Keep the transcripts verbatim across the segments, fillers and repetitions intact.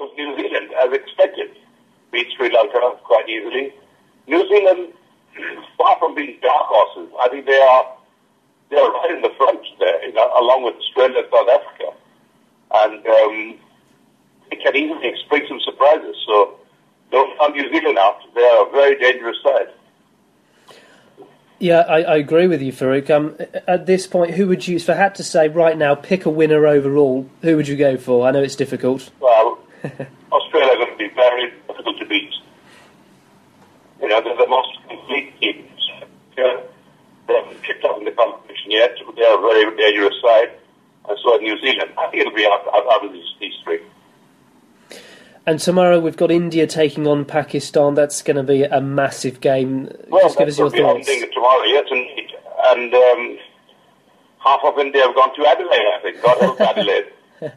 was New Zealand, as expected. Beat Sri Lanka quite easily. New Zealand, far from being dark horses, I think they are they are right in the front there, you know, along with Australia and South Africa. And um, it can easily bring some surprises. So don't count New Zealand out. They are a very dangerous side. Yeah, I, I agree with you, Farouk. Um, at this point, who would you, if I had to say right now, pick a winner overall, who would you go for? I know it's difficult. Well, Australia are going to be very difficult to beat. You know, they're the most complete teams. Yeah. They haven't picked up in the competition yet. They are a very dangerous side. And so are New Zealand. I think it'll be out, out, out of these, these three. And tomorrow we've got India taking on Pakistan. That's going to be a massive game. Well, just give us your thoughts. Tomorrow, yes, indeed. And um, half of India have gone to Adelaide, I think. God help Adelaide.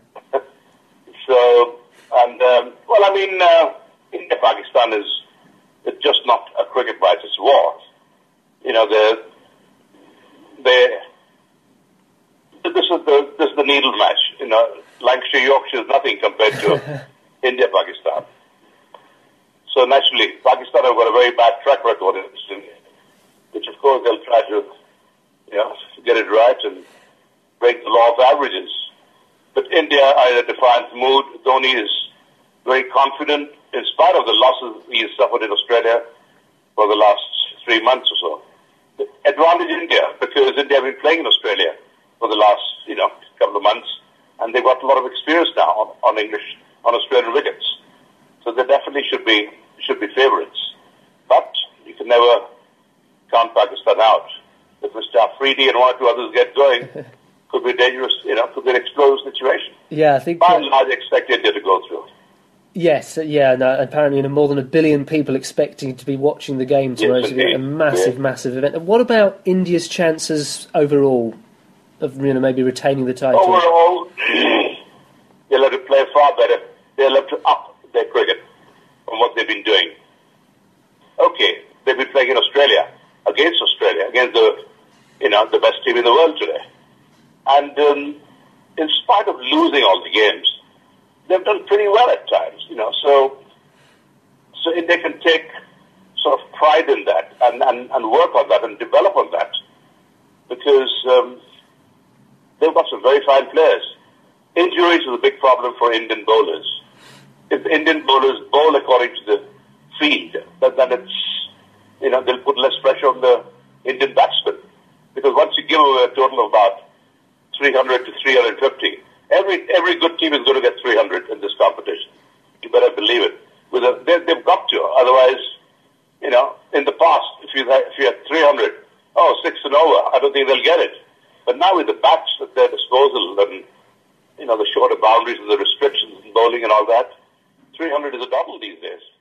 So, and, um, well, I mean, uh, India-Pakistan is it's just not a cricket match, it's war. You know, the they this is the this is the needle match. You know, Lancashire Yorkshire is nothing compared to India-Pakistan. So naturally, Pakistan have got a very bad track record in this, which of course they'll try to, you know, get it right and break the law of averages. But India are in a defiant mood. Dhoni is very confident in spite of the losses he has suffered in Australia for the last three months or so. The advantage India, because India have been playing in Australia for the last, you know, couple of months, and they've got a lot of experience now on, on English, on Australian wickets. So they definitely should be should be favourites. But you can never count Pakistan out. If Mister Afridi and one or two others get going, could be dangerous, you know, could be an explosive situation. Yeah, I think... By and large, expect India to go through. Yes, yeah, no, apparently you know, more than a billion people expecting to be watching the game tomorrow. Yes, It's a massive, yeah. massive event. And what about India's chances overall of, you know, maybe retaining the title? Overall, they'll have to play far better. They'll have to up their cricket from what they've been doing. Okay, they've been playing in Australia, against Australia, against the, you know, the best team in the world today. And um, in spite of losing all the games, they've done pretty well at times, you know. So, so if they can take sort of pride in that and, and, and work on that and develop on that, because um, they've got some very fine players. Injuries is a big problem for Indian bowlers. If the Indian bowlers bowl according to the field, then, then it's, you know, they'll put less pressure on the Indian batsmen. Because once you give away a total of about three hundred to three hundred fifty, every every good team is going to get three hundred in this competition. You better believe it. With a, they, they've got to. Otherwise, you know, in the past, if you had, if you had three hundred, oh, six and over, I don't think they'll get it. But now with the bats at their disposal and, you know, the shorter boundaries and the restrictions in bowling and all that, three hundred is a double these days.